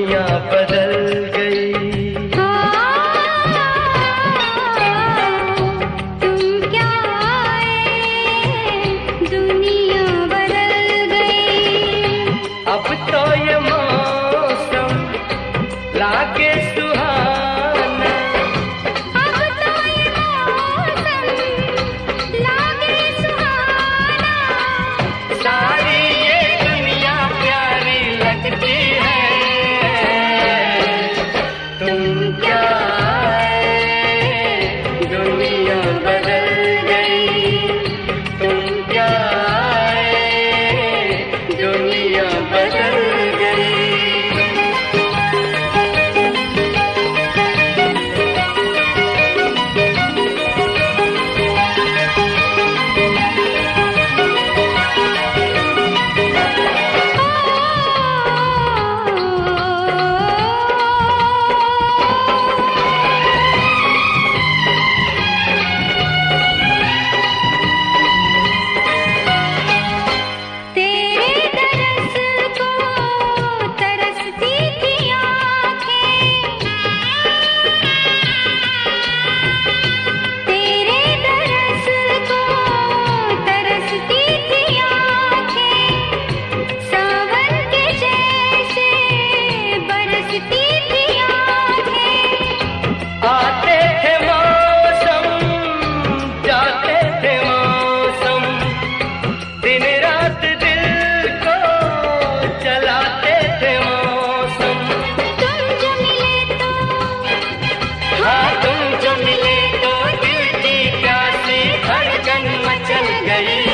दुनिया बदल गई। तुम क्या आए, दुनिया बदल गई। अब तो ये मौसम लागे सुहाना, अब तो ये मौसम लागे सुहाना। सारी ये दुनिया प्यारी लगती है। तुम क्या आए, दुनिया बदल गई। तुम क्या आए, दुनिया बदल गई। आते थे मौसम, जाते थे मौसम, दिन रात दिल को चलाते थे मौसम। तुम जो मिले तो, हाँ तुम जो मिले तो दिल की प्यासी धड़कन मचल गई।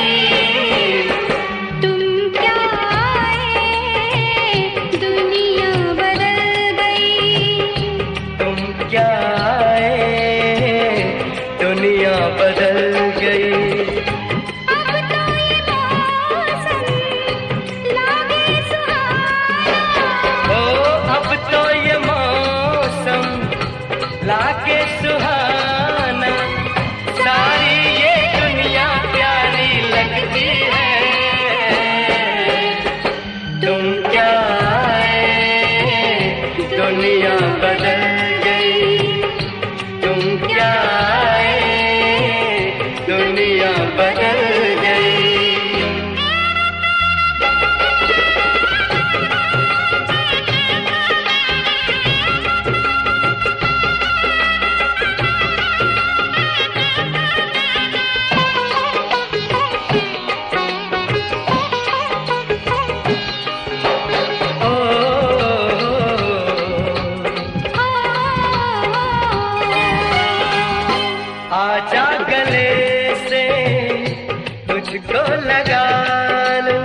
तुम क्या आए, दुनिया बदल गई। तुम क्या आए, दुनिया बदल गई। अब तो ये मौसम लागे सुहाना। ओ अब तो ये मौसम लागे सुहाना, सारी ये दुनिया प्यारी लगती है। तुम क्या आए, दुनिया बदल गई। तुम क्या आए, दुनिया बदल गई। आजा गले से तुझको लगा लूं,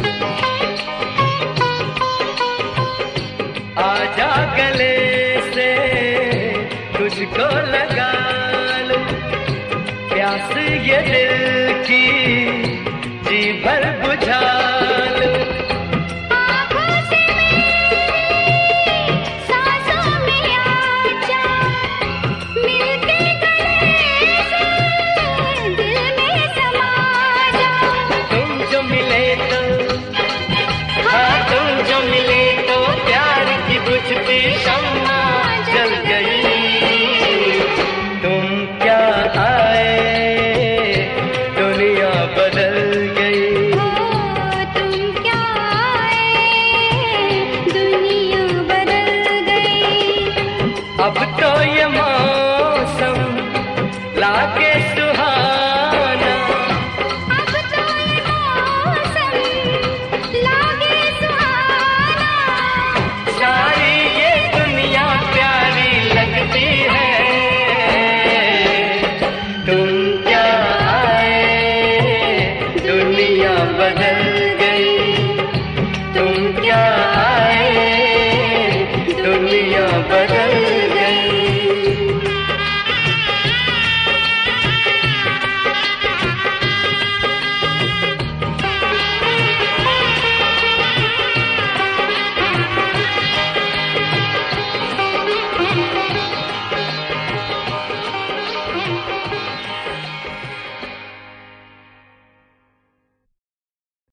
आजा गले से तुझको लगा लूं। प्यास ये दिल की जी भर बुझा लूं। आँखों से मेरी सांसों में आजा, मिलके गले से दिल में समा जा। तुम जो मिले तो, हाँ तुम जो मिले तो प्यार की बुझती शम्मा जल गई। तुम क्या आए, दुनिया बदल गई। तुम क्या आए, दुनिया बदल गई। अब तो ये मौसम लागे सुहाना, अब तो ये मौसम लागे सुहाना। सारी ये दुनिया प्यारी लगती है। तुम क्या आए, दुनिया बदल